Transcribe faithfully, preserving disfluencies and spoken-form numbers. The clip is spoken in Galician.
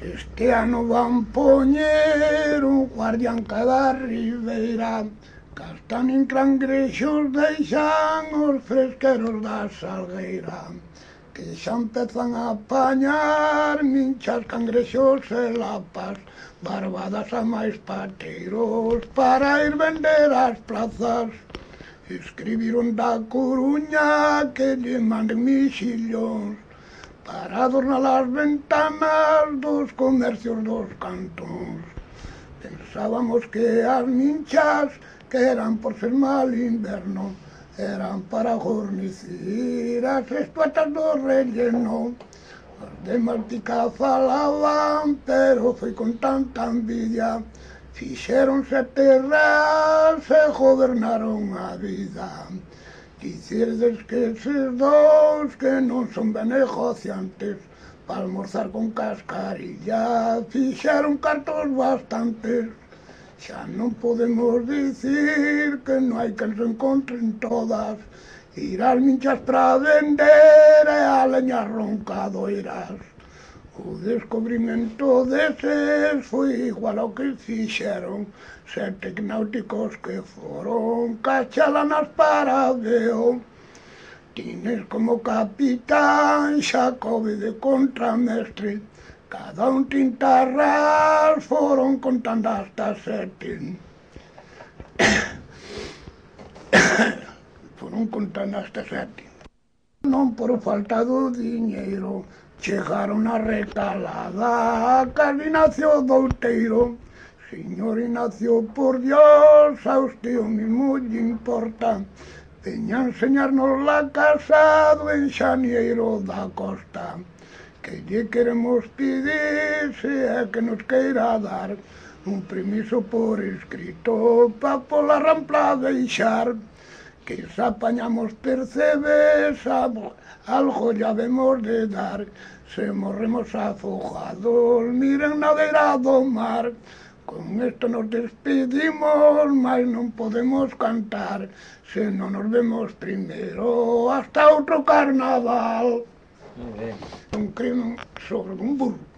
Este ano van poñer un guardián cada ribeira, que están en cangrexos deixan os fresqueros da salgueira, que xa empezan a apañar minchas, cangrexos e lapas, barbadas a máis pateiros para ir vender ás plazas. Escribiron da Coruña que lle manden mixillóns para adornar as ventanas dos comercios dos cantóns. Pensábamos que as minchas, que eran por ser mal inverno, eran para gornicir as estuetas do relleno. Os de Maltica falaban, pero foi con tanta envidia, fixeron sete ras e gobernaron a vida. Dicirdes que eses dous que non son ben negociantes, pa almorzar con cascarilla fixeron cartos bastantes. Xa non podemos dicir que non hai quen se encontren todas, ir as minchas para vender e a leñas roncadoiras. O descubrimento deses foi igual ao que fixeron sete náuticos que foron cachalanas para veo. Tines como capitán Xacobe de contramestre, cada un tintarras foron contando hasta sete. Foron contando hasta sete. Non por falta do diñeiro, chegaron a recalada a casi Ignacio Douteiro. Señor Ignacio, por Dios, a usted o mismo lle importa, veña a enseñarnos la casa do enxañeiro da costa, que lle queremos pedir se é que nos queira dar un permiso por escrito pa pola rampla deixar, que se apañamos percebes algo ya vemos de dar, se morremos afogados, miren na beira do mar. Con esto nos despedimos, mas non podemos cantar, se non nos vemos primeiro hasta outro carnaval. Un crime sobre un burro.